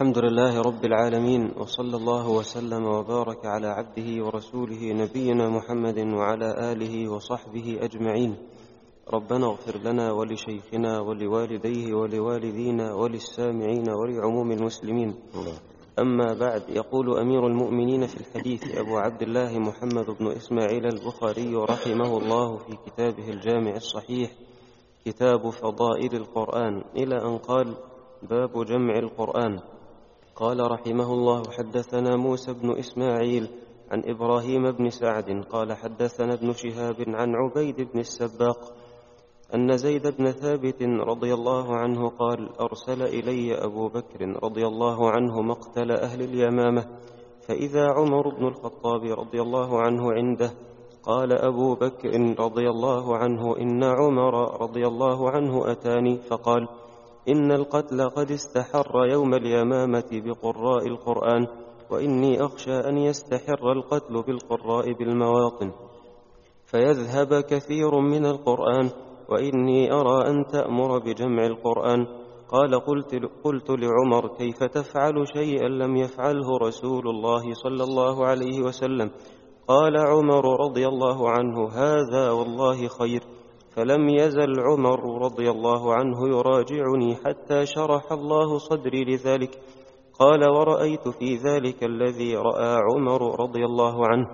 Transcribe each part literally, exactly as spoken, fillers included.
الحمد لله رب العالمين، وصلى الله وسلم وبارك على عبده ورسوله نبينا محمد وعلى آله وصحبه أجمعين. ربنا اغفر لنا ولشيخنا ولوالديه ولوالدينا وللسامعين ولعموم المسلمين. أما بعد، يقول أمير المؤمنين في الحديث أبو عبد الله محمد بن إسماعيل البخاري رحمه الله في كتابه الجامع الصحيح كتاب فضائل القرآن، إلى أن قال: باب جمع القرآن. قال رحمه الله: حدثنا موسى بن إسماعيل عن إبراهيم بن سعد قال حدثنا ابن شهاب عن عبيد بن السباق أن زيد بن ثابت رضي الله عنه قال: أرسل إلي أبو بكر رضي الله عنه مقتل أهل اليمامة، فإذا عمر بن الخطاب رضي الله عنه عنده. قال أبو بكر رضي الله عنه: إن عمر رضي الله عنه أتاني فقال: إن القتل قد استحر يوم اليمامة بقراء القرآن، وإني أخشى أن يستحر القتل بالقراء بالمواطن فيذهب كثير من القرآن، وإني أرى أن تأمر بجمع القرآن. قال: قلت, قلت لعمر: كيف تفعل شيئا لم يفعله رسول الله صلى الله عليه وسلم؟ قال عمر رضي الله عنه: هذا والله خير. فلم يزل عمر رضي الله عنه يراجعني حتى شرح الله صدري لذلك. قال: ورأيت في ذلك الذي رأى عمر رضي الله عنه.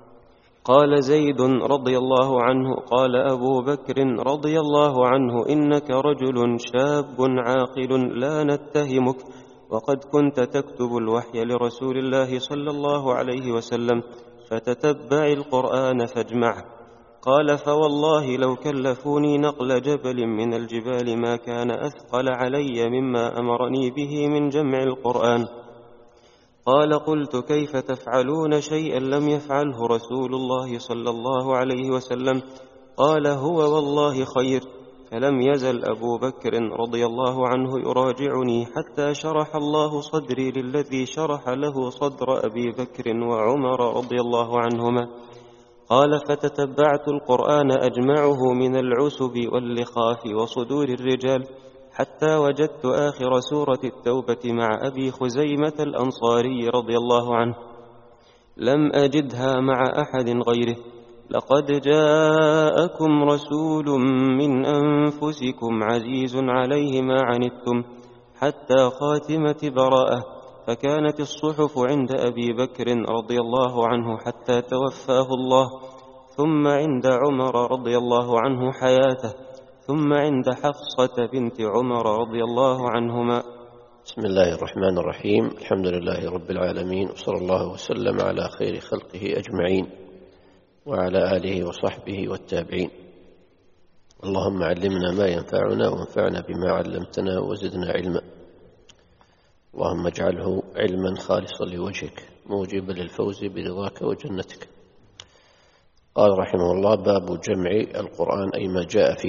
قال زيد رضي الله عنه: قال أبو بكر رضي الله عنه: إنك رجل شاب عاقل لا نتهمك، وقد كنت تكتب الوحي لرسول الله صلى الله عليه وسلم، فتتبع القرآن فاجمعه. قال: فوالله لو كلفوني نقل جبل من الجبال ما كان أثقل علي مما أمرني به من جمع القرآن. قال: قلت: كيف تفعلون شيئا لم يفعله رسول الله صلى الله عليه وسلم؟ قال: هو والله خير. فلم يزل أبو بكر رضي الله عنه يراجعني حتى شرح الله صدري للذي شرح له صدر أبي بكر وعمر رضي الله عنهما. قال: فتتبعت القرآن أجمعه من العسب واللخاف وصدور الرجال، حتى وجدت آخر سورة التوبة مع أبي خزيمة الأنصاري رضي الله عنه، لم أجدها مع أحد غيره. لقد جاءكم رسول من أنفسكم عزيز عليه ما عنتم، حتى خاتمة براءة. فكانت الصحف عند أبي بكر رضي الله عنه حتى توفاه الله، ثم عند عمر رضي الله عنه حياته، ثم عند حفصة بنت عمر رضي الله عنهما. بسم الله الرحمن الرحيم. الحمد لله رب العالمين، وصلى الله وسلم على خير خلقه أجمعين وعلى آله وصحبه والتابعين. اللهم علمنا ما ينفعنا وانفعنا بما علمتنا وزدنا علما. اللهم اجعله علما خالصا لوجهك موجبا للفوز برضاك وجنتك. قال رحمه الله: باب جمع القرآن، أي ما جاء فيه.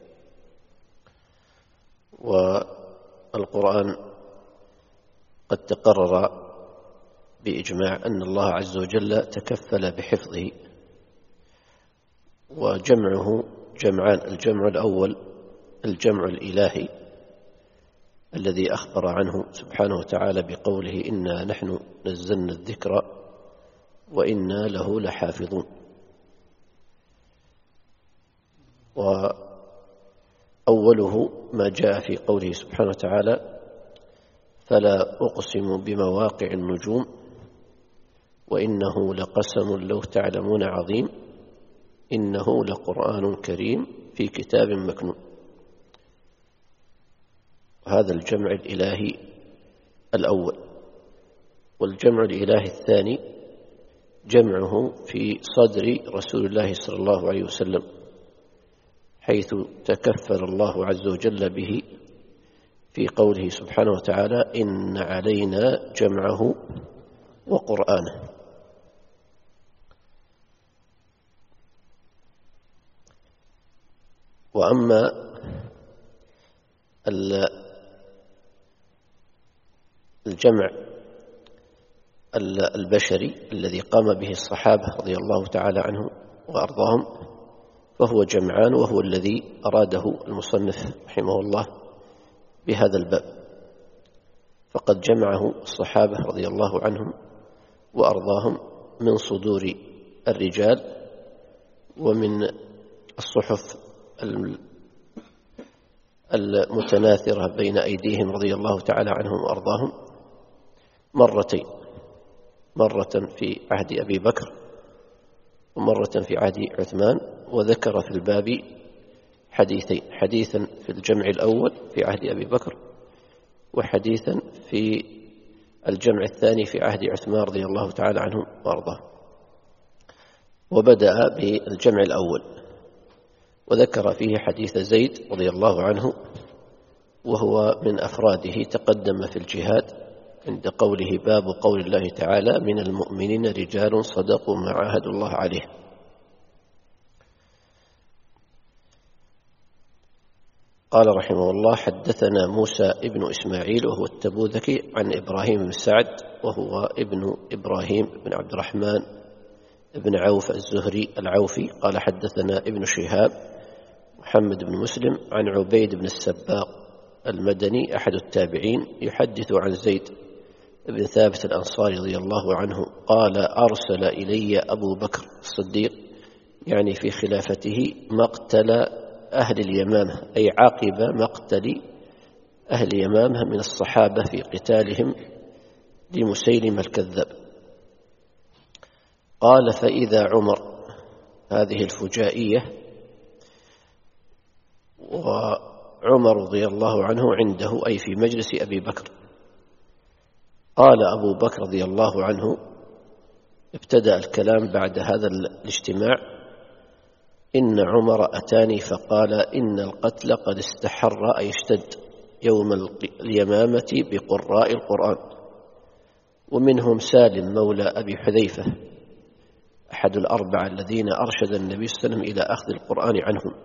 والقرآن قد تقرر بإجماع أن الله عز وجل تكفل بحفظه، وجمعه جمعان: الجمع الأول الجمع الإلهي الذي أخبر عنه سبحانه وتعالى بقوله: إنا نحن نزلنا الذكر وإنا له لحافظون. وأوله ما جاء في قوله سبحانه وتعالى: فلا أقسم بمواقع النجوم وإنه لقسم لو تعلمون عظيم إنه لقرآن كريم في كتاب مكنون. هذا الجمع الإلهي الأول. والجمع الإلهي الثاني جمعه في صدر رسول الله صلى الله عليه وسلم، حيث تكفل الله عز وجل به في قوله سبحانه وتعالى: إن علينا جمعه وقرآنه. وأما الجمع البشري الذي قام به الصحابة رضي الله تعالى عنهم وأرضاهم فهو جمعان، وهو الذي أراده المصنف رحمه الله بهذا الباب. فقد جمعه الصحابة رضي الله عنهم وأرضاهم من صدور الرجال ومن الصحف المتناثرة بين أيديهم رضي الله تعالى عنهم وأرضاهم مرتين، مرة في عهد أبي بكر ومرة في عهد عثمان، وذكر في الباب حديثين، حديثا في الجمع الأول في عهد أبي بكر وحديثا في الجمع الثاني في عهد عثمان رضي الله تعالى عنه وأرضاه. وبدأ بالجمع الأول وذكر فيه حديث زيد رضي الله عنه، وهو من أفراده تقدم في الجهاد عند قوله باب قول الله تعالى من المؤمنين رجال صدقوا ما عاهدوا الله عليه. قال رحمه الله حدثنا موسى ابن إسماعيل وهو التبوذكي عن إبراهيم بن سعد وهو ابن إبراهيم بن عبد الرحمن بن عوف الزهري العوفي قال حدثنا ابن شهاب محمد بن مسلم عن عبيد بن السباق المدني أحد التابعين يحدث عن زيد بن ثابت الأنصاري رضي الله عنه قال أرسل إلي أبو بكر الصديق يعني في خلافته مقتل أهل اليمامة، أي عقب مقتل أهل اليمامة من الصحابة في قتالهم لمسيلمة الكذاب. قال فإذا عمر، هذه الفجائية، وعمر رضي الله عنه عنده أي في مجلس أبي بكر. قال أبو بكر رضي الله عنه ابتدأ الكلام بعد هذا الاجتماع: إن عمر أتاني فقال إن القتل قد استحر أي اشتد يوم اليمامة بقراء القرآن، ومنهم سالم مولى أبي حذيفة أحد الأربعة الذين أرشد النبي صلى الله عليه وسلم إلى أخذ القرآن عنهم،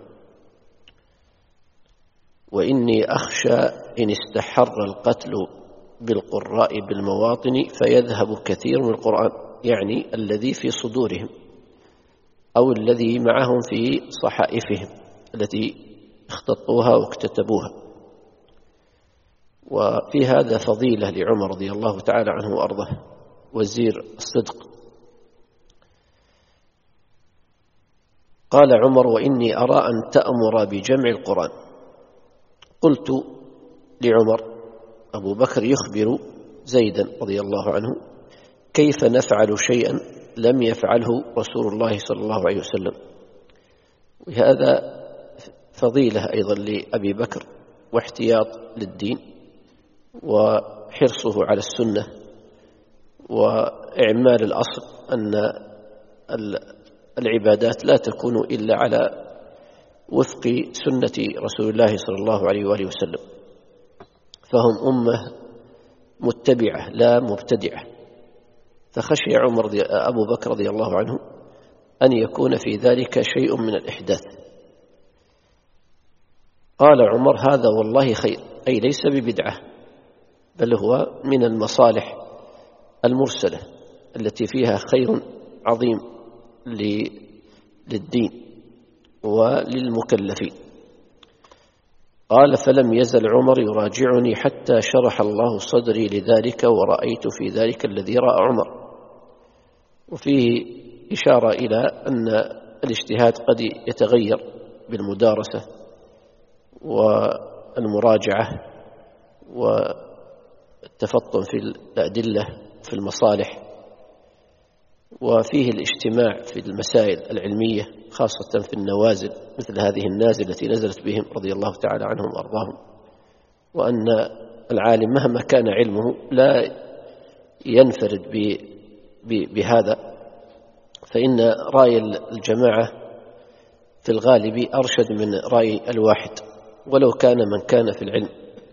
وإني أخشى إن استحر القتل بالقراء بالمواطن فيذهب كثير من القرآن، يعني الذي في صدورهم أو الذي معهم في صحائفهم التي اختطوها واكتتبوها. وفي هذا فضيلة لعمر رضي الله تعالى عنه وأرضاه وزير الصدق. قال عمر: وإني أرى أن تأمر بجمع القرآن. قلت لعمر، أبو بكر يخبر زيدا رضي الله عنه: كيف نفعل شيئا لم يفعله رسول الله صلى الله عليه وسلم؟ وهذا فضيلة أيضا لأبي بكر واحتياط للدين وحرصه على السنة وإعمال الأصل أن العبادات لا تكون إلا على وفق سنة رسول الله صلى الله عليه وآله وسلم، فهم أمة متبعة لا مبتدعة. فخشي عمر أبو بكر رضي الله عنه أن يكون في ذلك شيء من الإحداث. قال عمر: هذا والله خير، أي ليس ببدعة، بل هو من المصالح المرسلة التي فيها خير عظيم للدين وللمكلفين. قال: فلم يزل عمر يراجعني حتى شرح الله صدري لذلك، ورأيت في ذلك الذي رأى عمر. وفيه إشارة إلى أن الاجتهاد قد يتغير بالمدارسة والمراجعة والتفطن في الأدلة في المصالح، وفيه الاجتماع في المسائل العلمية خاصة في النوازل مثل هذه النازلة التي نزلت بهم رضي الله تعالى عنهم وأرضاهم، وأن العالم مهما كان علمه لا ينفرد بهذا، فإن رأي الجماعة في الغالب أرشد من رأي الواحد ولو كان من كان في العلم.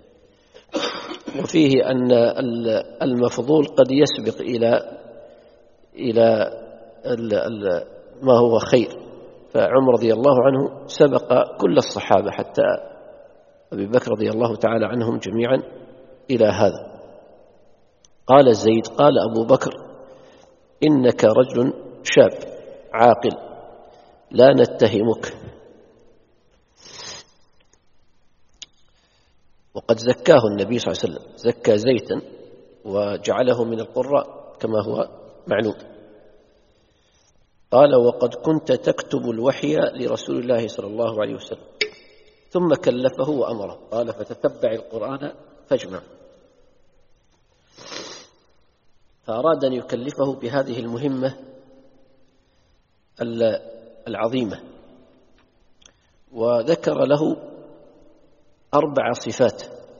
وفيه أن المفضول قد يسبق إلى إلى ما هو خير، فعمر رضي الله عنه سبق كل الصحابة حتى أبي بكر رضي الله تعالى عنهم جميعا إلى هذا. قال زيد: قال أبو بكر: إنك رجل شاب عاقل لا نتهمك، وقد زكاه النبي صلى الله عليه وسلم، زكى زيتا وجعله من القراء كما هو معلوم. قال: وقد كنت تكتب الوحي لرسول الله صلى الله عليه وسلم ثم كلفه وأمره، قال: فتتبع القرآن فاجمع. فأراد أن يكلفه بهذه المهمة العظيمة، وذكر له أربع صفات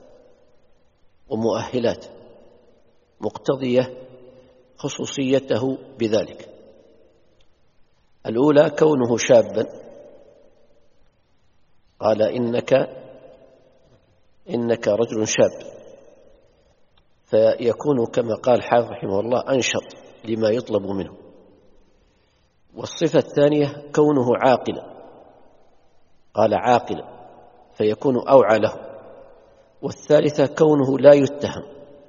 ومؤهلات مقتضية خصوصيته بذلك. الأولى كونه شابا، قال: إنك إنك رجل شاب، فيكون كما قال حافظ رحمه الله أنشط لما يطلب منه. والصفة الثانية كونه عاقلا، قال: عاقلا، فيكون أوعى له. والثالثة كونه لا يتهم،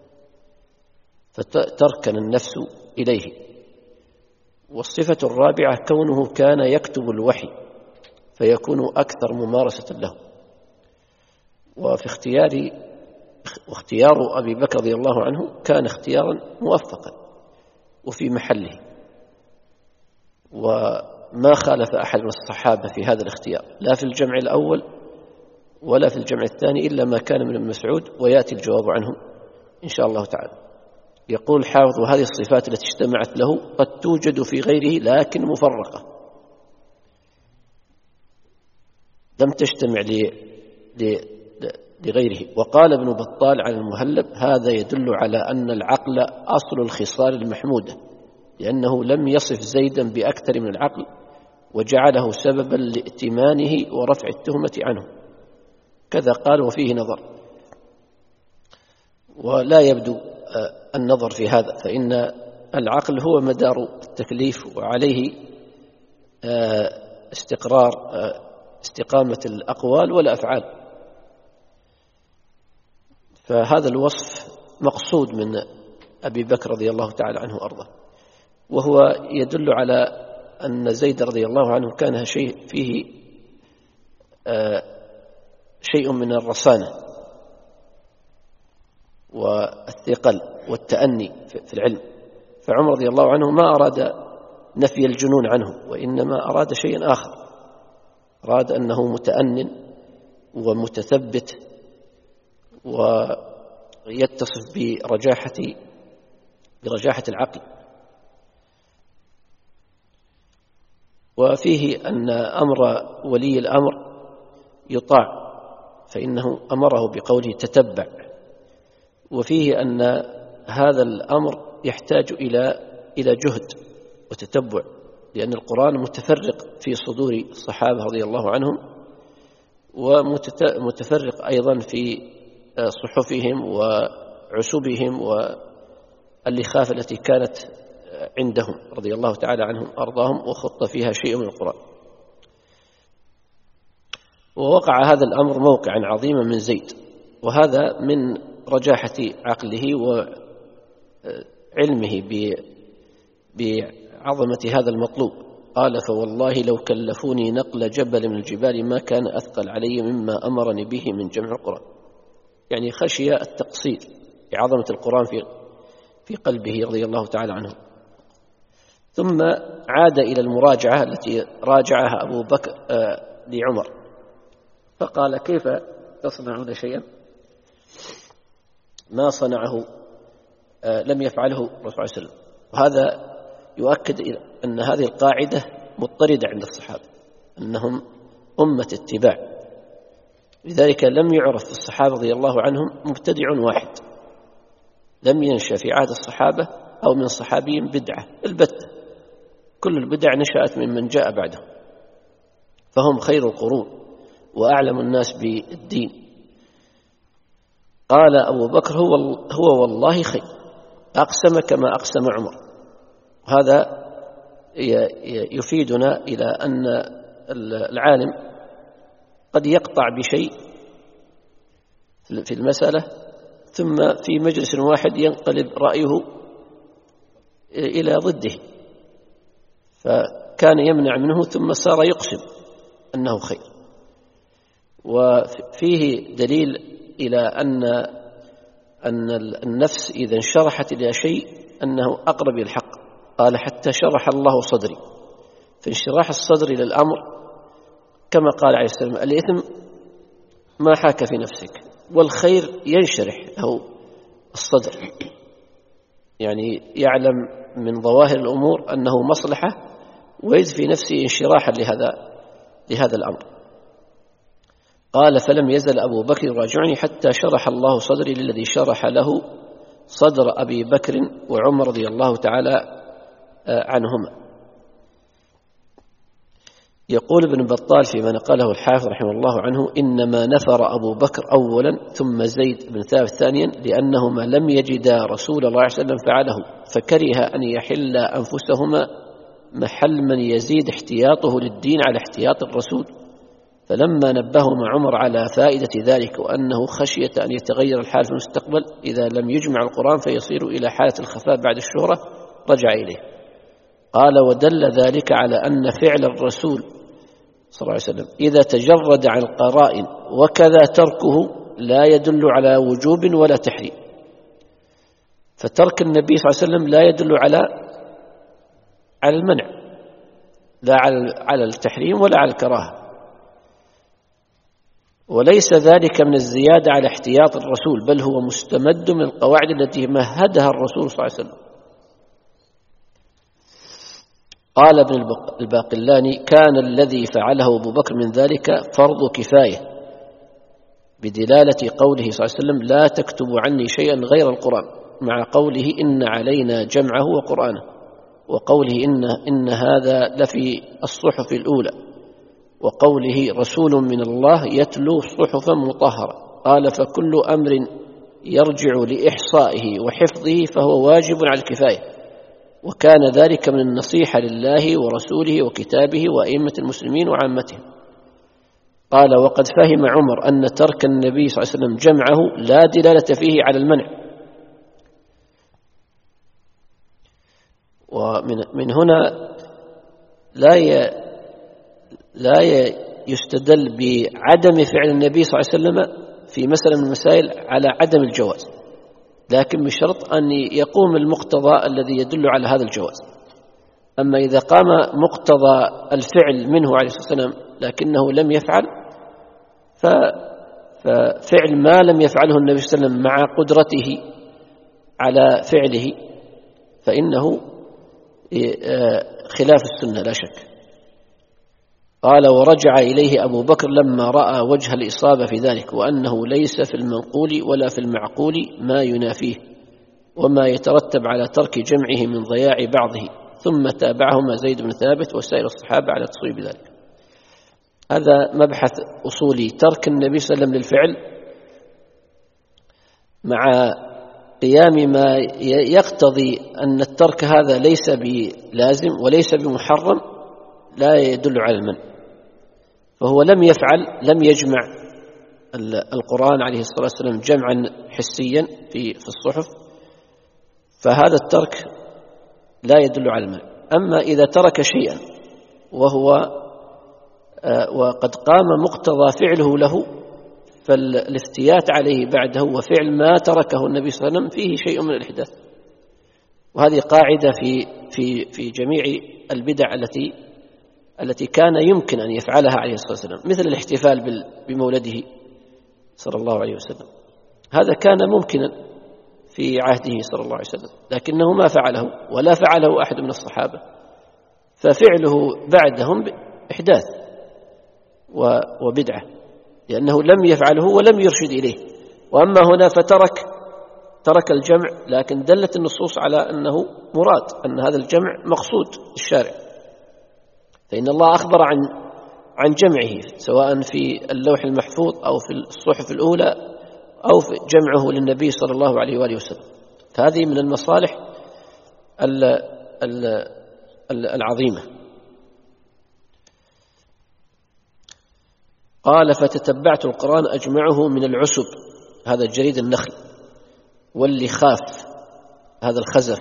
فتركن النفس إليه. والصفة الرابعة كونه كان يكتب الوحي، فيكون أكثر ممارسة له. وفي اختيار واختيار أبي بكر رضي الله عنه كان اختيارا موفقا وفي محله، وما خالف أحد من الصحابة في هذا الاختيار، لا في الجمع الأول ولا في الجمع الثاني، إلا ما كان من ابن مسعود، ويأتي الجواب عنه إن شاء الله تعالى. يقول حافظ: وهذه الصفات التي اجتمعت له قد توجد في غيره لكن مفرقة، لم تجتمع لغيره. وقال ابن بطال عن المهلب: هذا يدل على أن العقل أصل الخصال المحمودة، لأنه لم يصف زيدا بأكثر من العقل، وجعله سببا لائتمانه ورفع التهمة عنه. كذا قال: وفيه نظر. ولا يبدو النظر في هذا، فإن العقل هو مدار التكليف، وعليه استقرار استقامة الأقوال والأفعال. فهذا الوصف مقصود من أبي بكر رضي الله تعالى عنه وأرضاه، وهو يدل على أن زيد رضي الله عنه كان شيء فيه شيء من الرصانة والثقل والتأني في العلم. فعمر رضي الله عنه ما أراد نفي الجنون عنه، وإنما أراد شيئا آخر، أراد أنه متأنن ومتثبت ويتصف برجاحة برجاحة العقل. وفيه أن أمر ولي الأمر يطاع، فإنه أمره بقوله تتبع. وفيه أن هذا الأمر يحتاج إلى إلى جهد وتتبع، لأن القرآن متفرق في صدور الصحابة رضي الله عنهم، ومتفرق أيضا في صحفهم وعسبهم واللخافة التي كانت عندهم رضي الله تعالى عنهم أرضاهم، وخط فيها شيء من القرآن. ووقع هذا الأمر موقعا عظيما من زيد، وهذا من رجاحة عقله وعلمه بعظمة هذا المطلوب. قال: فوالله لو كلفوني نقل جبل من الجبال ما كان أثقل علي مما أمرني به من جمع القرآن. يعني خشي التقصير بعظمة القرآن في في قلبه رضي الله تعالى عنه. ثم عاد إلى المراجعة التي راجعها أبو بكر لعمر، فقال: كيف تصنعون شيئا ما صنعه لم يفعله الرسول صلى الله عليه وسلم؟ وهذا يؤكد أن هذه القاعدة مضطردة عند الصحابة، أنهم أمة اتباع. لذلك لم يعرف في الصحابة رضي الله عنهم مبتدع واحد، لم ينشأ في عهد الصحابة أو من صحابي بدعة البتة، كل البدع نشأت ممن جاء بعدهم، فهم خير القرون وأعلم الناس بالدين. قال أبو بكر: هو, هو والله خير، أقسم كما أقسم عمر. هذا يفيدنا إلى أن العالم قد يقطع بشيء في المسألة، ثم في مجلس واحد ينقلب رأيه إلى ضده، فكان يمنع منه ثم صار يقسم أنه خير. وفيه دليل إلى أن أن النفس إذا انشرحت إلى شيء أنه أقرب إلى الحق. قال حتى شرح الله صدري، فانشراح الصدر إلى الأمر كما قال عليه السلام: الإثم ما حاك في نفسك، والخير ينشرح له الصدر، يعني يعلم من ظواهر الأمور أنه مصلحة ويجد في نفسه انشراحا لهذا لهذا الأمر. قال: فلم يزل أبو بكر يراجعني حتى شرح الله صدري للذي شرح له صدر أبي بكر وعمر رضي الله تعالى عنهما. يقول ابن بطال فيما نقله الحافظ رحمه الله عنه: إنما نفر أبو بكر أولا ثم زيد بن ثابت ثانيا، لأنهما لم يجدا رسول الله صلى الله عليه وسلم فعله، فكره أن يحل أنفسهما محل من يزيد احتياطه للدين على احتياط الرسول. فلما نبههم عمر على فائدة ذلك وأنه خشية أن يتغير الحال في المستقبل إذا لم يجمع القرآن فيصير إلى حالة الخفاء بعد الشهرة، رجع إليه. قال: ودل ذلك على أن فعل الرسول صلى الله عليه وسلم إذا تجرد عن القرائن وكذا تركه لا يدل على وجوب ولا تحريم. فترك النبي صلى الله عليه وسلم لا يدل على على المنع، لا على التحريم ولا على الكراهة، وليس ذلك من الزيادة على احتياط الرسول، بل هو مستمد من القواعد التي مهدها الرسول صلى الله عليه وسلم. قال ابن الباقلاني: كان الذي فعله أبو بكر من ذلك فرض كفاية، بدلالة قوله صلى الله عليه وسلم: لا تكتبوا عني شيئا غير القرآن، مع قوله: إن علينا جمعه وقرآنه، وقوله: إن, إن هذا لفي الصحف الأولى، وقوله: رسول من الله يتلو صحفا مطهرة. قال: فكل أمر يرجع لإحصائه وحفظه فهو واجب على الكفاية، وكان ذلك من النصيحة لله ورسوله وكتابه وأئمة المسلمين وعامتهم. قال: وقد فهم عمر أن ترك النبي صلى الله عليه وسلم جمعه لا دلالة فيه على المنع. ومن من هنا لا ي... لا يستدل بعدم فعل النبي صلى الله عليه وسلم في مسألة من المسائل على عدم الجواز، لكن بشرط أن يقوم المقتضى الذي يدل على هذا الجواز. أما إذا قام مقتضى الفعل منه عليه الصلاة والسلام لكنه لم يفعل، ففعل ما لم يفعله النبي صلى الله عليه وسلم مع قدرته على فعله فإنه خلاف السنة لا شك. قال: ورجع إليه أبو بكر لما رأى وجه الإصابة في ذلك، وأنه ليس في المنقول ولا في المعقول ما ينافيه وما يترتب على ترك جمعه من ضياع بعضه، ثم تابعهما زيد بن ثابت وسائر الصحابة على تصويب ذلك. هذا مبحث أصولي، ترك النبي صلى الله عليه وسلم للفعل مع قيام ما يقتضي أن الترك هذا ليس بلازم وليس بمحرم لا يدل على المنع. فهو لم يفعل، لم يجمع القرآن عليه الصلاة والسلام جمعا حسيا في في الصحف، فهذا الترك لا يدل على المنع. أما إذا ترك شيئا وهو وقد قام مقتضى فعله له، فالافتيات عليه بعده وفعل ما تركه النبي صلى الله عليه وسلم فيه شيء من الإحداث. وهذه قاعدة في في في جميع البدع التي التي كان يمكن أن يفعلها عليه الصلاة والسلام، مثل الاحتفال بمولده صلى الله عليه وسلم، هذا كان ممكنا في عهده صلى الله عليه وسلم، لكنه ما فعله ولا فعله أحد من الصحابة، ففعله بعدهم إحداث وبدعة، لأنه لم يفعله ولم يرشد إليه. وأما هنا فترك ترك الجمع، لكن دلت النصوص على أنه مراد، أن هذا الجمع مقصود الشارع، فإن الله أخبر عن عن جمعه سواء في اللوح المحفوظ أو في الصحف الأولى أو في جمعه للنبي صلى الله عليه وآله وسلم. فهذه من المصالح العظيمة. قال: فتتبعت القرآن أجمعه من العسب، هذا جريد النخل، واللخاف، هذا الخزف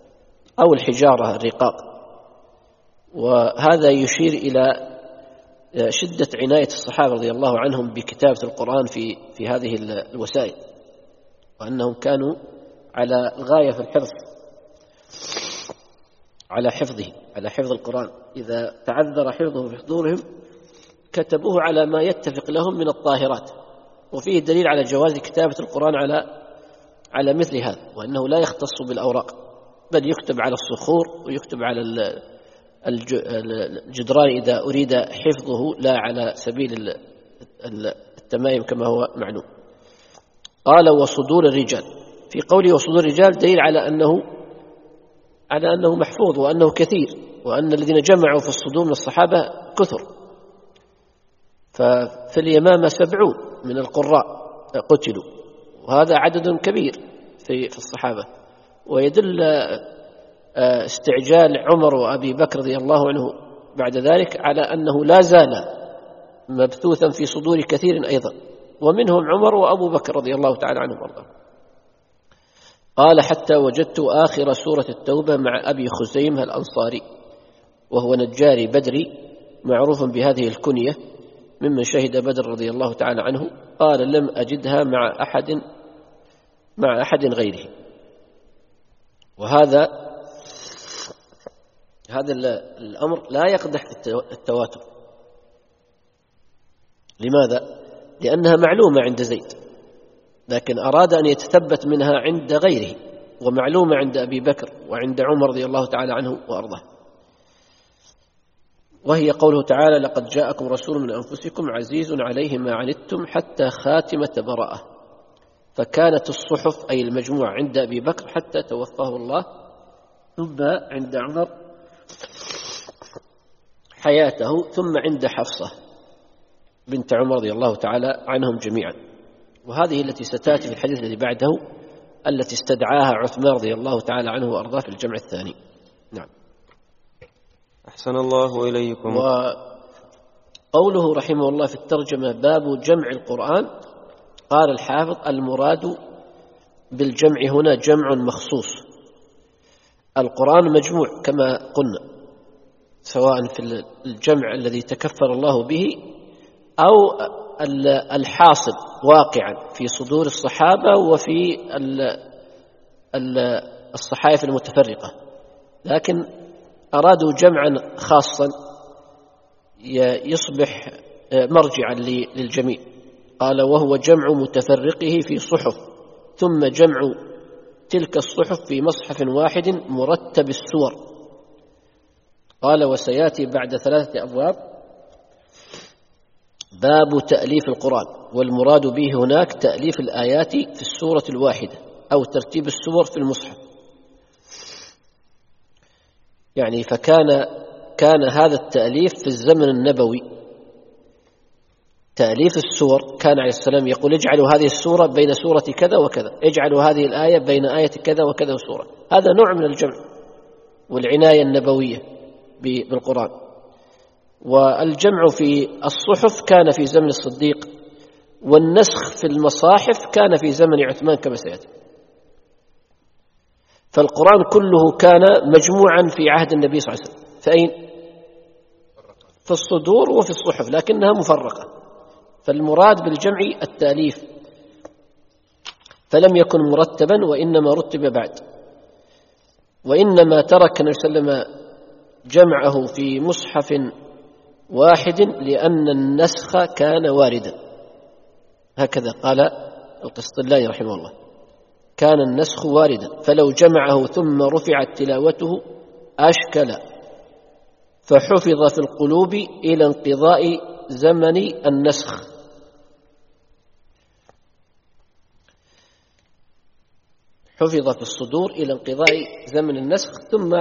أو الحجارة الرقاق، وهذا يشير إلى شدة عناية الصحابة رضي الله عنهم بكتابة القرآن في في هذه الوسائل، وأنهم كانوا على الغاية في الحفظ، على حفظه، على حفظ القرآن. إذا تعذر حفظه في حضورهم كتبوه على ما يتفق لهم من الطاهرات، وفيه دليل على جواز كتابة القرآن على على مثل هذا، وأنه لا يختص بالأوراق، بل يكتب على الصخور ويكتب على الجدران إذا أريد حفظه، لا على سبيل التمايم كما هو معلوم. قال وصدور الرجال، في قوله وصدور الرجال دليل على أنه على أنه محفوظ وأنه كثير، وأن الذين جمعوا في الصدور من الصحابة كثر. ففي اليمامة سبعون من القراء قتلوا، وهذا عدد كبير في في الصحابة، ويدل استعجال عمر وأبي بكر رضي الله عنه بعد ذلك على أنه لا زال مبثوثا في صدور كثير أيضا، ومنهم عمر وأبو بكر رضي الله تعالى عنهم وارضاهم. قال حتى وجدت آخر سورة التوبة مع أبي خزيمة الأنصاري، وهو نجاري بدري معروف بهذه الكنية ممن شهد بدر رضي الله تعالى عنه. قال لم أجدها مع أحد مع أحد غيره. وهذا هذا الأمر لا يقدح في التواتر. لماذا؟ لأنها معلومة عند زيد، لكن أراد أن يتثبت منها عند غيره، ومعلومة عند أبي بكر وعند عمر رضي الله تعالى عنه وأرضاه. وهي قوله تعالى لقد جاءكم رسول من أنفسكم عزيز عليه ما عنتم حتى خاتمة براءة. فكانت الصحف أي المجموعة عند أبي بكر حتى توفاه الله، ثم عند عمر حياته، ثم عند حفصة بنت عمر رضي الله تعالى عنهم جميعا. وهذه التي ستأتي في الحديث الذي بعده التي استدعاها عثمان رضي الله تعالى عنه وأرضاه في الجمع الثاني. نعم. أحسن الله إليكم. وقوله رحمه الله في الترجمة باب جمع القرآن، قال الحافظ المراد بالجمع هنا جمع مخصوص. القرآن مجموع كما قلنا، سواء في الجمع الذي تكفر الله به أو الحاصل واقعا في صدور الصحابة وفي الصحائف المتفرقة، لكن أرادوا جمعا خاصا يصبح مرجعا للجميع. قال وهو جمع متفرقه في صحف، ثم جمع تلك الصحف في مصحف واحد مرتب السور. قال وسيأتي بعد ثلاثة أبواب باب تأليف القرآن، والمراد به هناك تأليف الآيات في السورة الواحدة أو ترتيب السور في المصحف. يعني فكان كان هذا التأليف في الزمن النبوي، تأليف السور، كان عليه السلام يقول اجعلوا هذه السورة بين سورة كذا وكذا، اجعلوا هذه الآية بين آية كذا وكذا وسورة. هذا نوع من الجمع والعناية النبوية بالقرآن. والجمع في الصحف كان في زمن الصديق، والنسخ في المصاحف كان في زمن عثمان كما سيأتي. فالقرآن كله كان مجموعا في عهد النبي صلى الله عليه وسلم. فأين؟ في الصدور وفي الصحف، لكنها مفرقة. فالمراد بالجمع التأليف، فلم يكن مرتبا وإنما رتب بعد. وإنما ترك النبي صلى الله عليه وسلم جمعه في مصحف واحد لأن النسخ كان واردا. هكذا قال القسطلاني رحمه الله، كان النسخ واردا، فلو جمعه ثم رفعت تلاوته أشكل، فحفظ في القلوب إلى انقضاء زمن النسخ. حفظ في الصدور إلى انقضاء زمن النسخ، ثم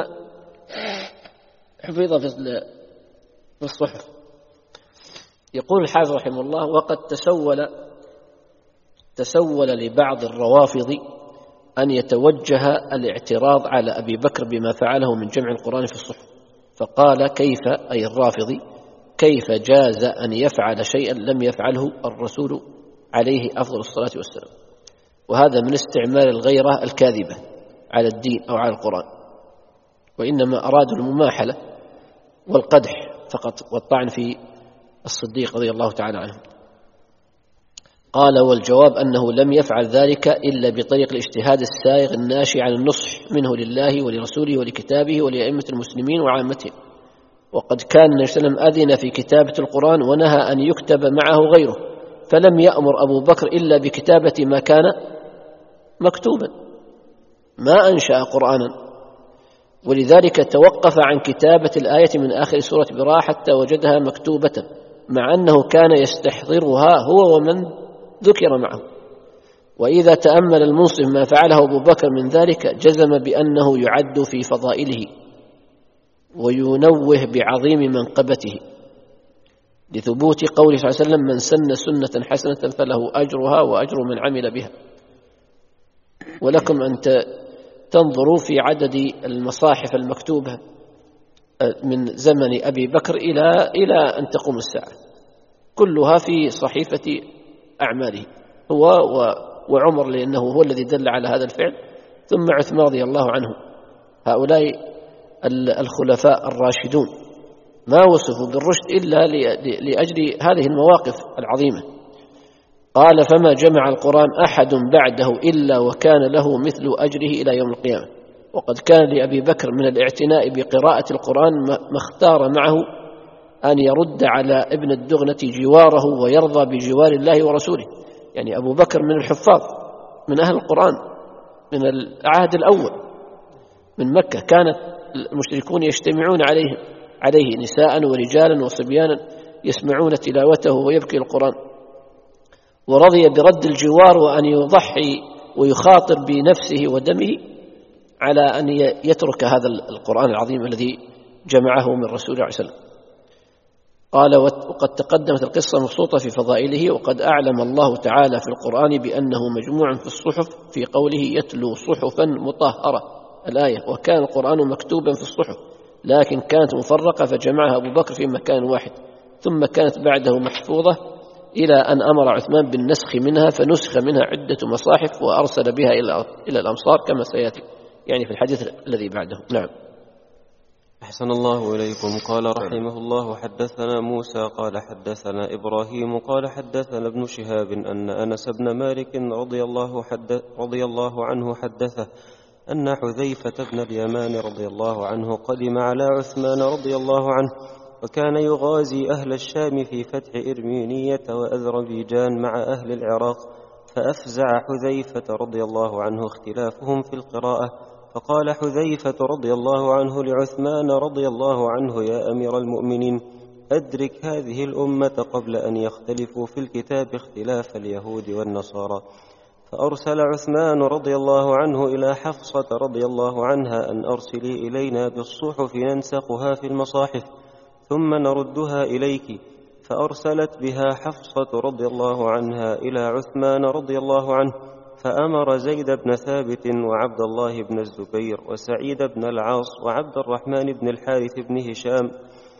حفظ في الصحف. يقول الحافظ رحمه الله وقد تسول تسول لبعض الروافض أن يتوجه الاعتراض على أبي بكر بما فعله من جمع القرآن في الصحف، فقال كيف، أي الرافضي، كيف جاز أن يفعل شيئا لم يفعله الرسول عليه أفضل الصلاة والسلام؟ وهذا من استعمال الغيرة الكاذبة على الدين أو على القرآن، وإنما أرادوا المماحلة والقدح فقط والطعن في الصديق رضي الله تعالى عنه. قال: والجواب أنه لم يفعل ذلك إلا بطريق الاجتهاد السائغ الناشئ عن النصح منه لله ولرسوله ولكتابه ولأئمة المسلمين وعامتهم. وقد كان النبي صلى الله عليه وسلم أذن في كتابة القرآن ونهى أن يكتب معه غيره، فلم يأمر أبو بكر إلا بكتابة ما كان مكتوبا، ما أنشأ قرآنا، ولذلك توقف عن كتابة الآية من آخر سورة براءة حتى وجدها مكتوبة، مع أنه كان يستحضرها هو ومن ذكر معه. وإذا تأمل المنصف ما فعله أبو بكر من ذلك جزم بأنه يعد في فضائله وينوه بعظيم منقبته، لثبوت قوله صلى الله عليه وسلم: من سن سنة حسنة فله أجرها وأجر من عمل بها. ولكم أن تنظروا في عدد المصاحف المكتوبة من زمن أبي بكر إلى إلى أن تقوم الساعة، كلها في صحيفة أعماله هو وعمر، لأنه هو الذي دل على هذا الفعل، ثم عثمان رضي الله عنه. هؤلاء الخلفاء الراشدون ما وصفوا بالرشد إلا لأجل هذه المواقف العظيمة. قال: فما جمع القرآن أحد بعده إلا وكان له مثل أجره إلى يوم القيامة. وقد كان لأبي بكر من الاعتناء بقراءة القرآن ما اختار معه أن يرد على ابن الدغنة جواره ويرضى بجوار الله ورسوله. يعني أبو بكر من الحفاظ، من أهل القرآن، من العهد الأول من مكة، كانت المشركون يجتمعون عليه عليه نساء ورجالا وصبيانا يسمعون تلاوته ويبكي القرآن، ورضي برد الجوار وأن يضحي ويخاطر بنفسه ودمه على أن يترك هذا القرآن العظيم الذي جمعه من رسول الله صلى الله عليه وسلم. قال: وقد تقدمت القصة مبسوطة في فضائله. وقد أعلم الله تعالى في القرآن بأنه مجموع في الصحف في قوله: يتلو صحفا مطهرة الآية. وكان القرآن مكتوبا في الصحف، لكن كانت مفرقة فجمعها أبو بكر في مكان واحد، ثم كانت بعده محفوظة إلى أن أمر عثمان بالنسخ منها، فنسخ منها عدة مصاحف وأرسل بها إلى الأمصار كما سيأتي يعني في الحديث الذي بعده. نعم. أحسن الله إليكم. قال رحمه الله: حدثنا موسى قال حدثنا إبراهيم قال حدثنا ابن شهاب أن أنس بن مالك رضي الله, حدث رضي الله عنه حدثه أن حذيفة بن اليمان رضي الله عنه قدم على عثمان رضي الله عنه، وكان يغازي أهل الشام في فتح إرمينية وأذربيجان مع أهل العراق، فأفزع حذيفة رضي الله عنه اختلافهم في القراءة، فقال حذيفة رضي الله عنه لعثمان رضي الله عنه: يا أمير المؤمنين، أدرك هذه الأمة قبل أن يختلفوا في الكتاب اختلاف اليهود والنصارى. فأرسل عثمان رضي الله عنه إلى حفصة رضي الله عنها أن أرسلي إلينا بالصحف ننسخها في المصاحف ثم نردها إليك. فأرسلت بها حفصة رضي الله عنها إلى عثمان رضي الله عنه، فأمر زيد بن ثابت وعبد الله بن الزبير وسعيد بن العاص وعبد الرحمن بن الحارث بن هشام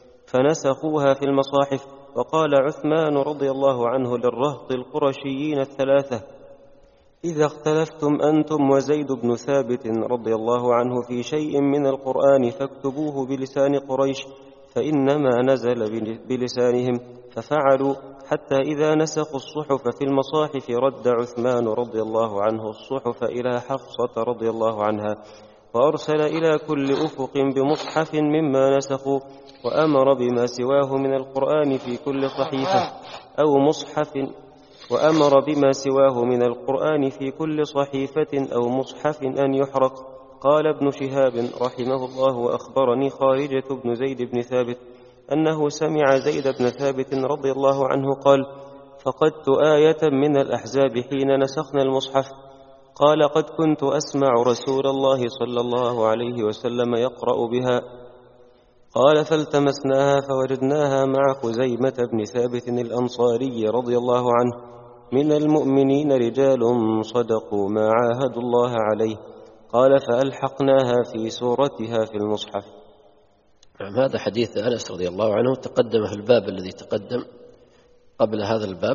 فنسخوها في المصاحف. وقال عثمان رضي الله عنه للرهط القرشيين الثلاثة: إذا اختلفتم أنتم وزيد بن ثابت رضي الله عنه في شيء من القرآن فاكتبوه بلسان قريش، فإنما نزل بلسانهم. ففعلوا حتى إذا نسخوا الصحف في المصاحف رد عثمان رضي الله عنه الصحف إلى حفصة رضي الله عنها، وأرسل إلى كل أفق بمصحف مما نسخوا، وأمر بما سواه من القرآن في كل صحيفة أو مصحف وأمر بما سواه من القرآن في كل صحيفة أو مصحف أن يحرق. قال ابن شهاب رحمه الله: وأخبرني خارجة بن زيد بن ثابت أنه سمع زيد بن ثابت رضي الله عنه قال: فقدت آية من الأحزاب حين نسخنا المصحف. قال: قد كنت أسمع رسول الله صلى الله عليه وسلم يقرأ بها. قال: فالتمسناها فوجدناها مع خزيمة بن ثابت الأنصاري رضي الله عنه: من المؤمنين رجال صدقوا ما عاهدوا الله عليه. قال: فألحقناها في سورتها في المصحف. نعم. هذا حديث أنس رضي الله عنه تقدم في الباب الذي تقدم قبل هذا الباب،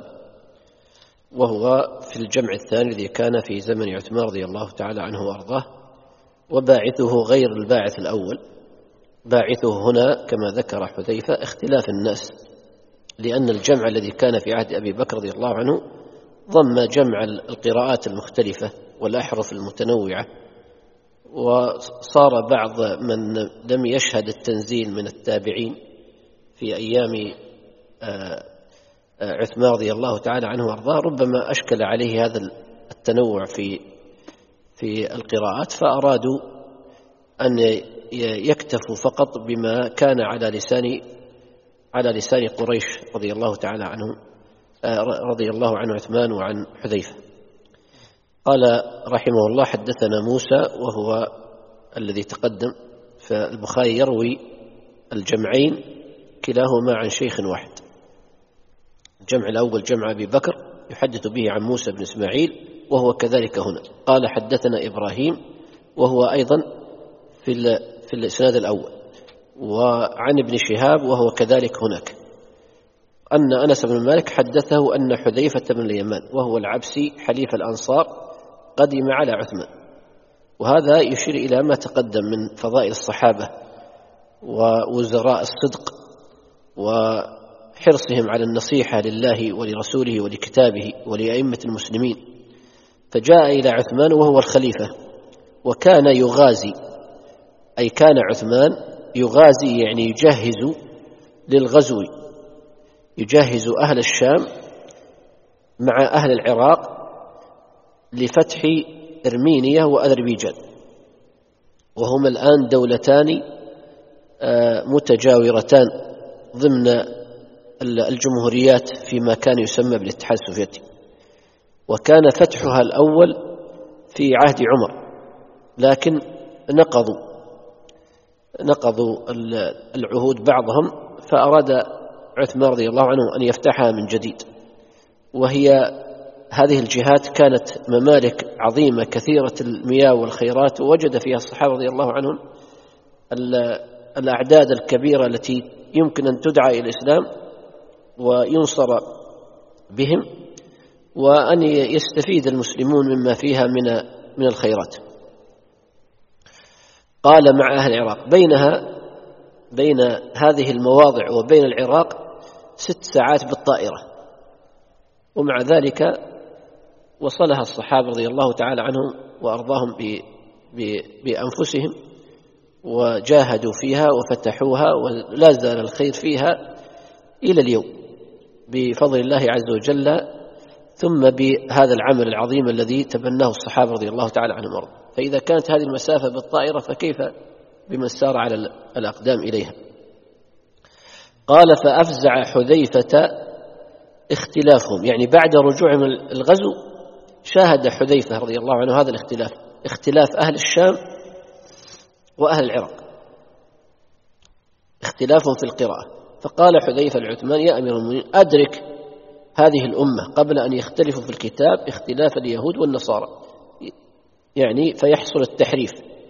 وهو في الجمع الثاني الذي كان في زمن عثمان رضي الله تعالى عنه وأرضاه، وباعثه غير الباعث الأول. باعثه هنا كما ذكر حذيفة اختلاف الناس لأن الجمع الذي كان في عهد أبي بكر رضي الله عنه ضم جمع القراءات المختلفة والأحرف المتنوعة، وصار بعض من لم يشهد التنزيل من التابعين في أيام عثمان رضي الله تعالى عنه وأرضاه ربما أشكل عليه هذا التنوع في في القراءات، فأرادوا أن يكتفوا فقط بما كان على لسان على لسان قريش رضي الله تعالى عنهم رضي الله عنه عثمان وعن حذيفة. قال رحمه الله: حدثنا موسى وهو الذي تقدم، فالبخاري يروي الجمعين كلاهما عن شيخ واحد. الجمع الأول جمع أبي بكر يحدث به عن موسى بن إسماعيل وهو كذلك هنا. قال حدثنا إبراهيم وهو أيضا في في الإسناد الأول، وعن ابن شهاب وهو كذلك هناك، أن أنس بن مالك حدثه أن حذيفة بن اليمان وهو العبسي حليف الأنصار قدم على عثمان. وهذا يشير إلى ما تقدم من فضائل الصحابة ووزراء الصدق وحرصهم على النصيحة لله ولرسوله ولكتابه ولأئمة المسلمين. فجاء إلى عثمان وهو الخليفة، وكان يغازي، أي كان عثمان يغازي يعني يجهز للغزو، يجهز أهل الشام مع أهل العراق لفتح إرمينيا وأذربيجان، وهما الآن دولتان متجاورتان ضمن الجمهوريات فيما كان يسمى بالاتحاد السوفيتي. وكان فتحها الأول في عهد عمر، لكن نقضوا نقضوا العهود بعضهم، فأراد عثمان رضي الله عنه أن يفتحها من جديد. وهي هذه الجهات كانت ممالك عظيمة كثيرة المياه والخيرات، ووجد فيها الصحابة رضي الله عنهم الأعداد الكبيرة التي يمكن أن تدعى إلى الإسلام وينصر بهم، وأن يستفيد المسلمون مما فيها من من الخيرات. قال مع أهل العراق، بينها بين هذه المواضع وبين العراق ست ساعات بالطائرة، ومع ذلك وصلها الصحابة رضي الله تعالى عنهم وأرضاهم بأنفسهم، وجاهدوا فيها وفتحوها، ولا زال الخير فيها إلى اليوم بفضل الله عز وجل، ثم بهذا العمل العظيم الذي تبناه الصحابة رضي الله تعالى عنهم وأرضاهم. فإذا كانت هذه المسافة بالطائرة فكيف بمن سار على الأقدام إليها؟ قال: فأفزع حذيفة اختلافهم، يعني بعد رجوعهم الغزو شاهد حذيفة رضي الله عنه هذا الاختلاف، اختلاف أهل الشام وأهل العراق، اختلافهم في القراءة. فقال حذيفة لعثمان: يا أمير المؤمنين، أدرك هذه الأمة قبل أن يختلفوا في الكتاب اختلاف اليهود والنصارى، يعني فيحصل التحريف.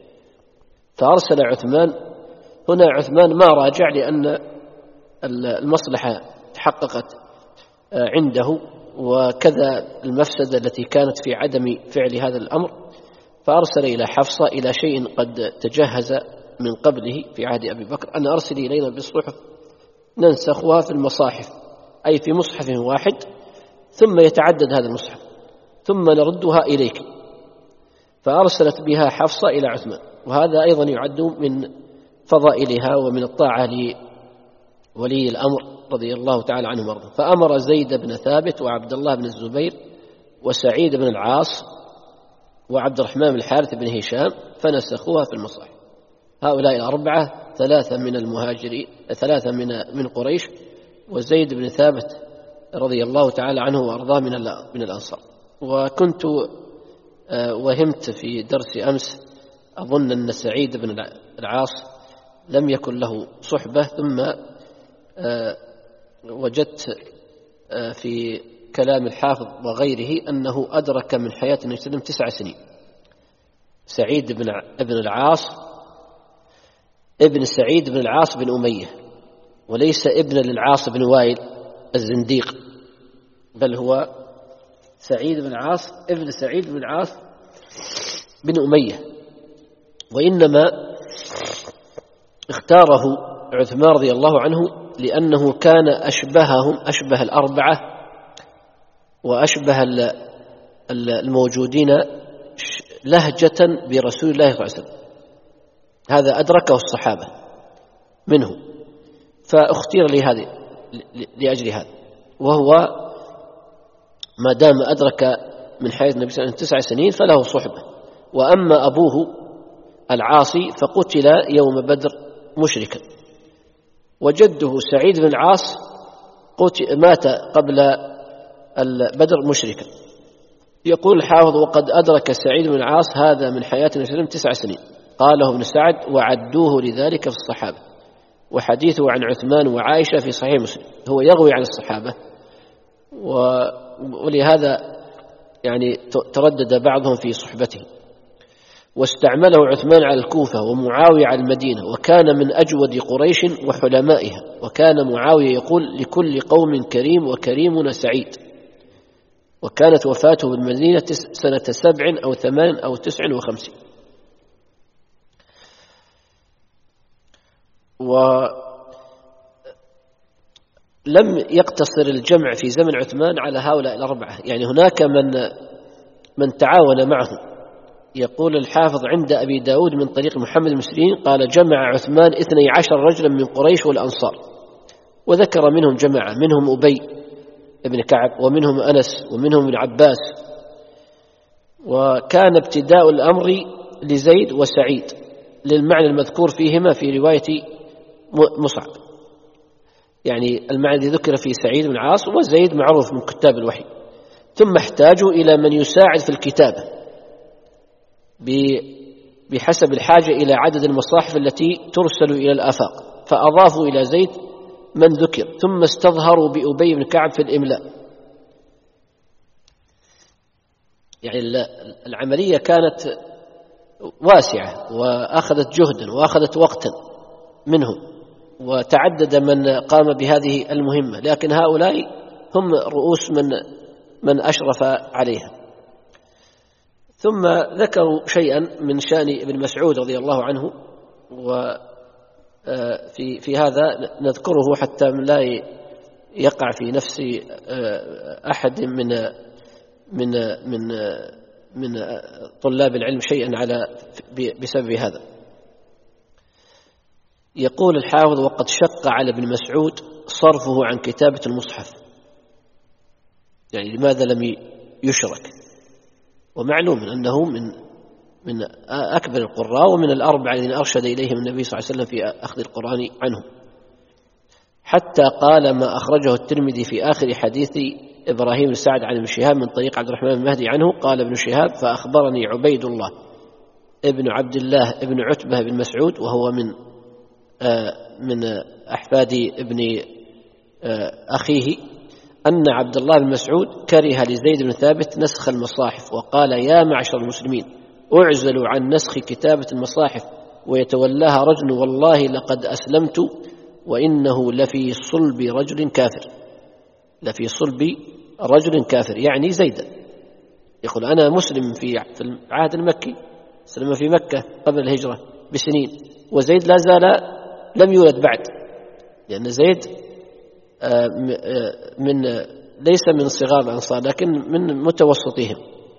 فأرسل عثمان، هنا عثمان ما راجع لأن المصلحة تحققت عنده، وكذا المفسدة التي كانت في عدم فعل هذا الأمر، فأرسل إلى حفصة إلى شيء قد تجهز من قبله في عهد أبي بكر، أن أرسلي إلينا بالصحف ننسخها في المصاحف، أي في مصحف واحد، ثم يتعدد هذا المصحف ثم نردها إليك. فأرسلت بها حفصة إلى عثمان، وهذا أيضا يعد من فضائلها ومن الطاعة لولي الأمر رضي الله تعالى عنه وارضاه. فأمر زيد بن ثابت وعبد الله بن الزبير وسعيد بن العاص وعبد الرحمن بن الحارث بن هشام فنسخوها في المصاحف. هؤلاء الأربعة، ثلاثة من المهاجرين، ثلاثة من من قريش، وزيد بن ثابت رضي الله تعالى عنه وأرضاه من من الأنصار. وكنت وهمت في درس أمس أظن أن سعيد بن العاص لم يكن له صحبة، ثم وجدت في كلام الحافظ وغيره أنه أدرك من حياة النبي صلى الله عليه وسلم تسع سنين. سعيد بن ابن العاص ابن سعيد بن العاص بن أمية، وليس ابن للعاص بن وائل الزنديق، بل هو سعيد بن العاص ابن سعيد بن العاص بن أمية. وإنما اختاره عثمان رضي الله عنه لأنه كان أشبههم، أشبه الأربعة وأشبه الموجودين لهجة برسول الله صلى الله عليه وسلم. هذا أدركه الصحابة منه، فاختير لهذه لأجل هذا. وهو ما دام أدرك من حياة النبي صلى الله عليه وسلم تسع سنين فله صحبة. وأما أبوه العاصي فقتل يوم بدر مشركا، وجده سعيد بن العاص مات قبل بدر مشركا. يقول الحافظ: وقد أدرك سعيد بن العاص هذا من حياة النبي صلى الله عليه وسلم تسع سنين. قاله ابن سعد: وعدوه لذلك في الصحابة. وحديثه عن عثمان وعائشة في صحيح مسلم. هو يغوي عن الصحابة، ولهذا يعني تردد بعضهم في صحبته. واستعمله عثمان على الكوفة ومعاوية على المدينة، وكان من أجود قريش وحلمائها. وكان معاوية يقول: لكل قوم كريم وكريمنا سعيد. وكانت وفاته بالمدينة سنة سبع أو ثمان أو تسع وخمسين. ولم يقتصر الجمع في زمن عثمان على هؤلاء الأربعة، يعني هناك من من تعاون معه. يقول الحافظ: عند أبي داود من طريق محمد بن سيرين قال: جمع عثمان اثني عشر رجلا من قريش والأنصار، وذكر منهم جماعة، منهم أبي ابن كعب، ومنهم أنس، ومنهم ابن عباس. وكان ابتداء الأمر لزيد وسعيد للمعنى المذكور فيهما في رواية مصعب، يعني المعنى الذي ذكر في سعيد بن عاص، وزيد معروف من كتاب الوحي. ثم احتاجوا إلى من يساعد في الكتابة بحسب الحاجة إلى عدد المصاحف التي ترسل إلى الآفاق، فأضافوا إلى زيد من ذكر. ثم استظهروا بأبي بن كعب في الإملاء. يعني العملية كانت واسعة وأخذت جهدا وأخذت وقتا منهم، وتعدد من قام بهذه المهمة، لكن هؤلاء هم رؤوس من من أشرف عليها. ثم ذكروا شيئا من شأن ابن مسعود رضي الله عنه، وفي في هذا نذكره حتى لا يقع في نفس أحد من من من من طلاب العلم شيئا على بسبب هذا. يقول الحافظ: وقد شق على ابن مسعود صرفه عن كتابة المصحف، يعني لماذا لم يشرك؟ ومعلوم أنه من من أكبر القراء ومن الأربعة الذين أرشد إليهم النبي صلى الله عليه وسلم في أخذ القرآن عنه، حتى قال ما أخرجه الترمذي في آخر حديث إبراهيم بن سعد عن ابن شهاب من طريق عبد الرحمن المهدي عنه. قال ابن شهاب: فأخبرني عبيد الله ابن عبد الله ابن عتبة بن مسعود، وهو من آه من أحفاد ابن آه أخيه، أن عبد الله بن مسعود كره لزيد بن ثابت نسخ المصاحف، وقال: يا معشر المسلمين اعزلوا عن نسخ كتابة المصاحف ويتولاها رجل، والله لقد أسلمت وإنه لفي صلب رجل كافر. لفي صلب رجل كافر يعني زيدا. يقول: أنا مسلم في العهد المكي، سلم في مكة قبل الهجرة بسنين، وزيد لا زال لم يولد بعد، لأن زيد من ليس من صغار الأنصار لكن من متوسطهم.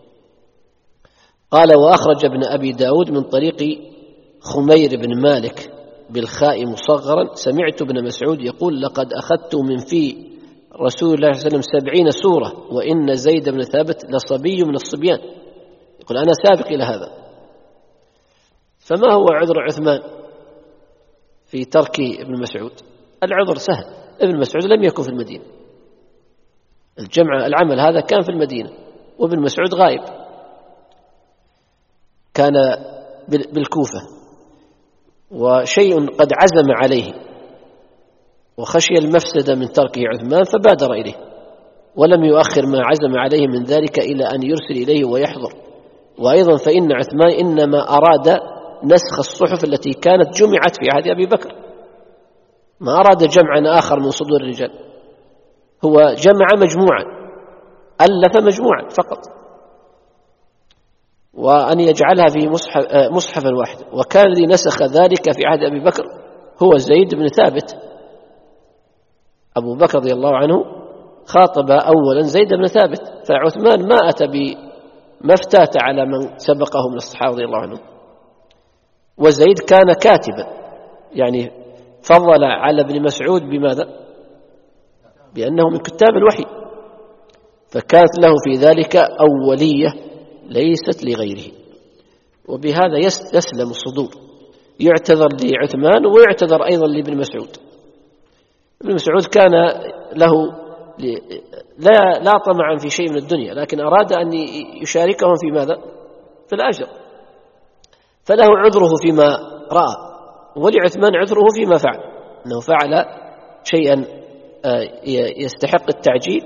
قال: وأخرج ابن أبي داود من طريق خمير بن مالك بالخاء مصغرا: سمعت ابن مسعود يقول: لقد أخذت من في رسول الله صلى الله عليه وسلم سبعين سورة، وإن زيد بن ثابت لصبي من الصبيان. يقول: أنا سابق إلى هذا. فما هو عذر عثمان في ترك ابن مسعود؟ العذر سهل، ابن مسعود لم يكن في المدينة، الجمع العمل هذا كان في المدينة، وابن مسعود غائب، كان بالكوفة، وشيء قد عزم عليه وخشي المفسدة من تركه عثمان فبادر إليه، ولم يؤخر ما عزم عليه من ذلك إلى أن يرسل إليه ويحضر. وأيضا فإن عثمان إنما أراد نسخ الصحف التي كانت جمعت في عهد أبي بكر، ما أراد جمعا آخر من صدور الرجال، هو جمع مجموعا، ألف مجموعا فقط، وأن يجعلها في مصحف مصحفا واحدا. وكان الذي نسخ ذلك في عهد أبي بكر هو زيد بن ثابت أبو بكر رضي الله عنه خاطب أولا زيد بن ثابت، فعثمان ما أتى بما افتات على من سبقه من الصحابة رضي الله عنهم، وزيد كان كاتبا، يعني فضل على ابن مسعود بماذا؟ بأنه من كتاب الوحي، فكانت له في ذلك أولية ليست لغيره، وبهذا يسلم الصدور، يعتذر لعثمان ويعتذر أيضا لابن مسعود. ابن مسعود كان له لا لا طمعا في شيء من الدنيا، لكن أراد أن يشاركهم في ماذا؟ في الأجر، فله عذره فيما رأى، ولعثمان عذره فيما فعل، أنه فعل شيئا يستحق التعجيل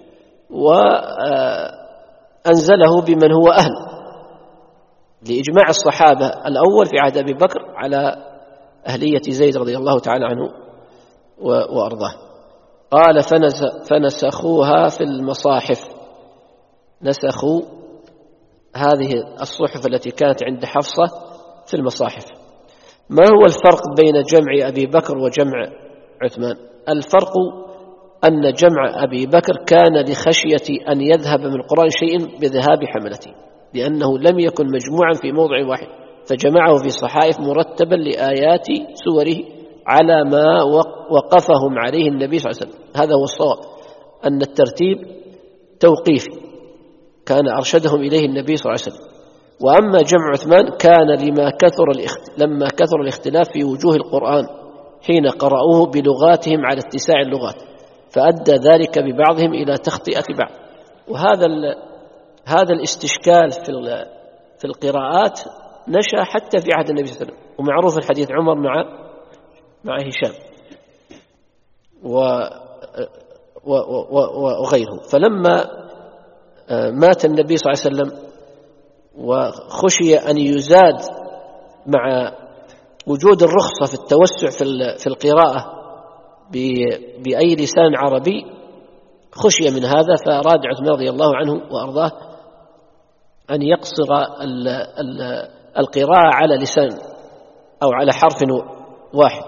وأنزله بمن هو أهل، لإجماع الصحابة الأول في عهد أبي بكر على أهلية زيد رضي الله تعالى عنه وأرضاه. قال فنسخوها في المصاحف، نسخوا هذه الصحف التي كانت عند حفصة في المصاحف. ما هو الفرق بين جمع أبي بكر وجمع عثمان؟ الفرق أن جمع أبي بكر كان لخشية أن يذهب من القرآن شيء بذهاب حملته، لأنه لم يكن مجموعا في موضع واحد، فجمعه في صحائف مرتبا لآيات سوره على ما وقفهم عليه النبي صلى الله عليه وسلم. هذا هو الصواب، أن الترتيب توقيفي كان أرشدهم إليه النبي صلى الله عليه وسلم. وأما جمع عثمان كان لما كثر الاخت... لما كثر الاختلاف في وجوه القرآن حين قرأوه بلغاتهم على اتساع اللغات، فأدى ذلك ببعضهم إلى تخطئة بعض. وهذا ال... هذا الاستشكال في ال... في القراءات نشأ حتى في عهد النبي صلى الله عليه وسلم، ومعروف الحديث عمر مع مع هشام و... و... و... وغيره. فلما مات النبي صلى الله عليه وسلم وخشي أن يزاد مع وجود الرخصة في التوسع في القراءة بأي لسان عربي، خشي من هذا، فأراد عثمان رضي الله عنه وأرضاه أن يقصر القراءة على لسان أو على حرف واحد.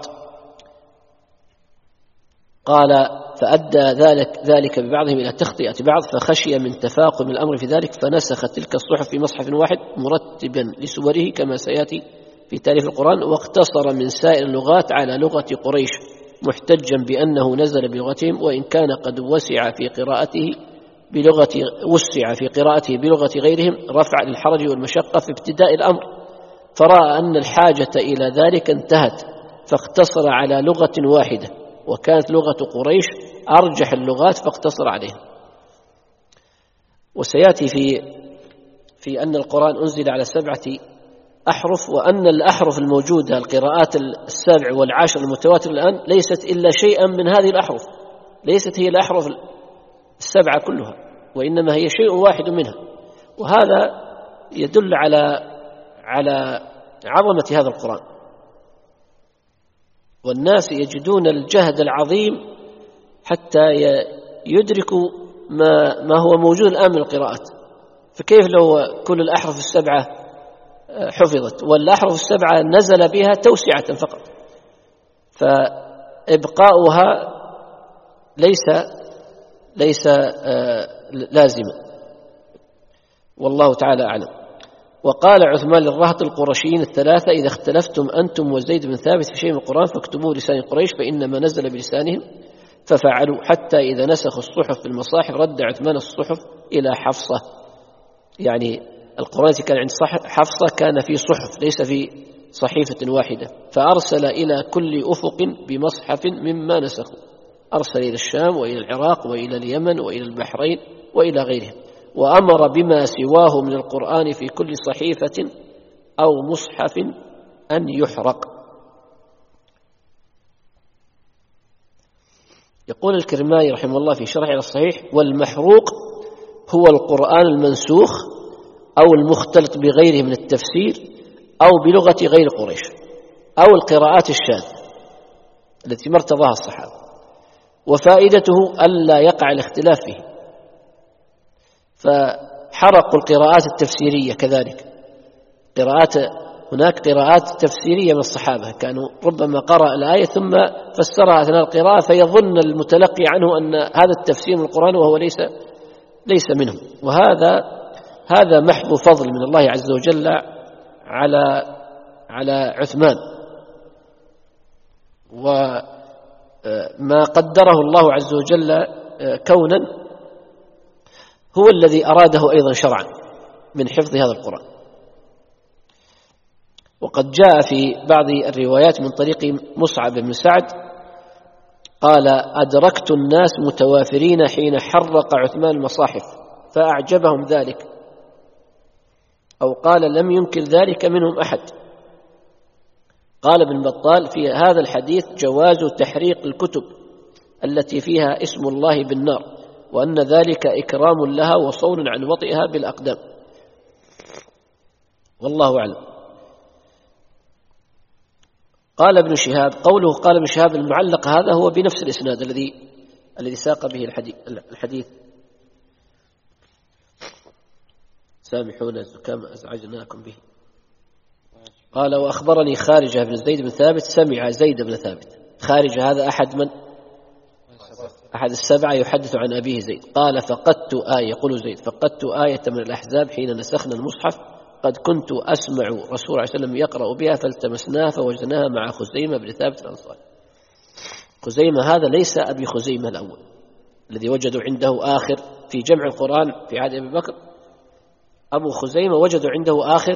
قال فأدى ذلك ذلك ببعضهم إلى تخطئة بعض، فخشي من تفاقم الأمر في ذلك فنسخ تلك الصحف في مصحف واحد مرتبا لسوره كما سيأتي في تاريخ القرآن، واقتصر من سائر اللغات على لغة قريش محتجا بأنه نزل بلغتهم، وإن كان قد وسع في قراءته بلغة وسع في قراءته بلغة غيرهم رفع للحرج والمشقة في ابتداء الأمر، فرأى أن الحاجة إلى ذلك انتهت فاقتصر على لغة واحدة، وكانت لغة قريش أرجح اللغات فاقتصر عليها. وسيأتي في في أن القرآن أنزل على سبعة أحرف، وأن الأحرف الموجودة القراءات السبع والعشر المتواتر الآن ليست إلا شيئا من هذه الأحرف، ليست هي الأحرف السبعة كلها، وإنما هي شيء واحد منها. وهذا يدل على على عظمة هذا القرآن، والناس يجدون الجهد العظيم حتى يدركوا ما ما هو موجود الآن من القراءات. فكيف لو كل الأحرف السبعة حفظت، والأحرف السبعة نزل بها توسعة فقط، فإبقاؤها ليس ليس لازما، والله تعالى أعلم. وقال عثمان للرهط القرشيين الثلاثة إذا اختلفتم أنتم وزيد بن ثابت في شيء من القرآن فاكتبوه لسان قريش فإنما نزل بلسانهم، ففعلوا حتى إذا نسخوا الصحف في المصاحف رد عثمان الصحف إلى حفصة، يعني القرآن كان عند حفصة كان في صحف ليس في صحيفة واحدة، فأرسل إلى كل أفق بمصحف مما نسخوا، أرسل إلى الشام وإلى العراق وإلى اليمن وإلى البحرين وإلى غيرهم، وأمر بما سواه من القرآن في كل صحيفة أو مصحف أن يحرق. يقول الكرماني رحمه الله في شرح على الصحيح: والمحروق هو القرآن المنسوخ أو المختلط بغيره من التفسير أو بلغة غير قريش أو القراءات الشاذة التي مرتضاها الصحابة، وفائدته ألا يقع الاختلاف فيه، فحرقوا القراءات التفسيرية كذلك، قراءات هناك قراءات تفسيرية من الصحابة، كانوا ربما قرأ الآية ثم فسرها أثناء القراءة فيظن المتلقي عنه أن هذا التفسير من القرآن وهو ليس ليس منه. وهذا هذا محض فضل من الله عز وجل على على عثمان، وما قدره الله عز وجل كونا هو الذي أراده أيضا شرعا من حفظ هذا القرآن. وقد جاء في بعض الروايات من طريق مصعب بن سعد قال: أدركت الناس متوافرين حين حرق عثمان المصاحف فأعجبهم ذلك، أو قال لم ينكر ذلك منهم أحد. قال ابن بطال في هذا الحديث جواز تحريق الكتب التي فيها اسم الله بالنار، وأن ذلك إكرام لها وصون عن وطئها بالأقدام، والله أعلم. قال ابن شهاب قوله قال ابن شهاب المعلق هذا هو بنفس الإسناد الذي الذي ساق به الحديث, الحديث. سامحونا الزكام أزعجناكم به. قال: وأخبرني خارجة بن زيد بن ثابت سمع زيد بن ثابت. خارجة هذا أحد من أحد السبعة يحدث عن أبيه زيد. قال: فقدت آية، يقول زيد فقدت آية من الأحزاب حين نسخنا المصحف، قد كنت أسمع رسول الله صلى الله عليه وسلم يقرأ بها فالتمسناها فوجدناها مع خزيمة بن ثابت الأنصاري. خزيمة هذا ليس أبي خزيمة الأول الذي وجدوا عنده آخر في جمع القرآن في عهد أبي بكر. أبو خزيمة وجدوا عنده آخر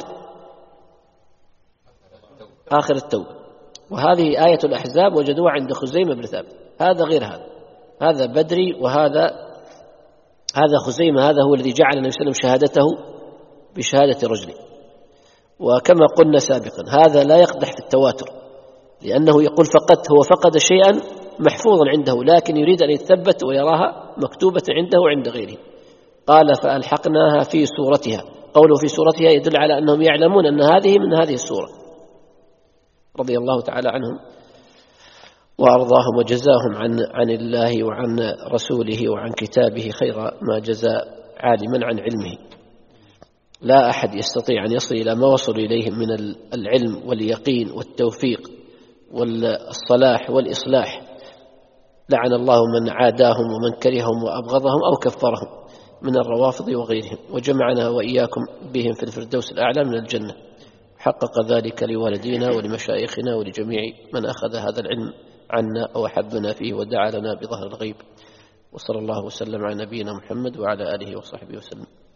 آخر التوبة، وهذه آية الأحزاب وجدوها عند خزيمة بن ثابت. هذا غير هذا، هذا بدري، وهذا هذا خزيمة، هذا هو الذي جعل النبي صلى الله عليه وسلم شهادته بشهادة رجل. وكما قلنا سابقا هذا لا يقدح في التواتر، لأنه يقول فقط هو فقد شيئا محفوظا عنده لكن يريد أن يتثبت ويراها مكتوبة عنده وعند غيره. قال: فألحقناها في سورتها. قوله في سورتها يدل على أنهم يعلمون أن هذه من هذه السورة، رضي الله تعالى عنهم وأرضاهم وجزاهم عن عن الله وعن رسوله وعن كتابه خير ما جزى عالما عن علمه. لا أحد يستطيع أن يصل إلى ما وصل إليه من العلم واليقين والتوفيق والصلاح والإصلاح. لعن الله من عاداهم ومن كرههم وأبغضهم أو كفرهم من الروافض وغيرهم، وجمعنا وإياكم بهم في الفردوس الأعلى من الجنة. حقق ذلك لوالدينا ولمشايخنا ولجميع من أخذ هذا العلم عنا أو أحبنا فيه ودعا لنا بظهر الغيب. وصلى الله وسلم على نبينا محمد وعلى آله وصحبه وسلم.